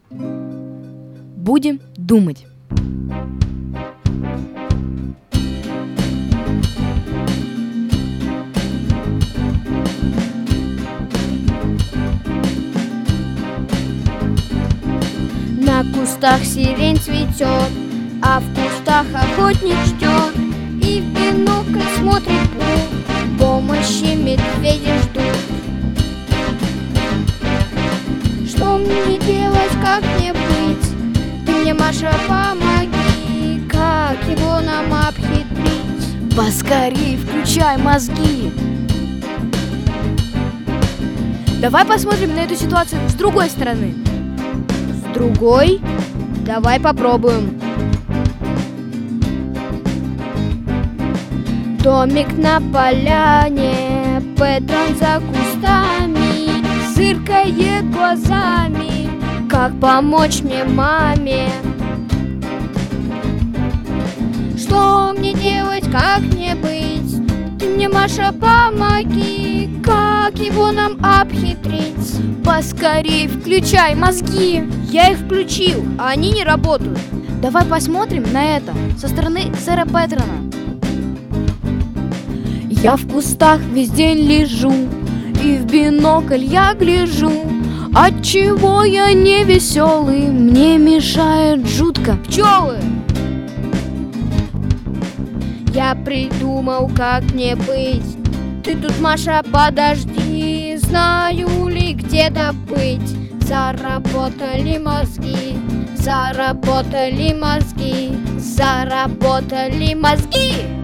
Будем думать. На кустах сирень цветет, а в кустах охотник ждет, и в бинокль смотрит путь, помощи медведи ждут. Что мне делать, как мне быть? Ты мне, Маша, помоги, как его нам обхитрить? Поскорей включай мозги. Давай посмотрим на эту ситуацию с другой стороны. С другой? Давай попробуем. Домик на поляне, Петрон за кустами, зыркает глазами, как помочь мне маме? Что мне делать, как мне быть? Ты мне, Маша, помоги, как его нам обхитрить? Поскорей включай мозги. Я их включил, а они не работают. Давай посмотрим на это со стороны сэра Петрона. Я в кустах весь день лежу, и в бинокль я гляжу. Отчего я не веселый, мне мешает жутко пчелы. Я придумал, как мне быть. Ты тут, Маша, подожди, знаю ли, где добыть. Заработали мозги, заработали мозги, заработали мозги.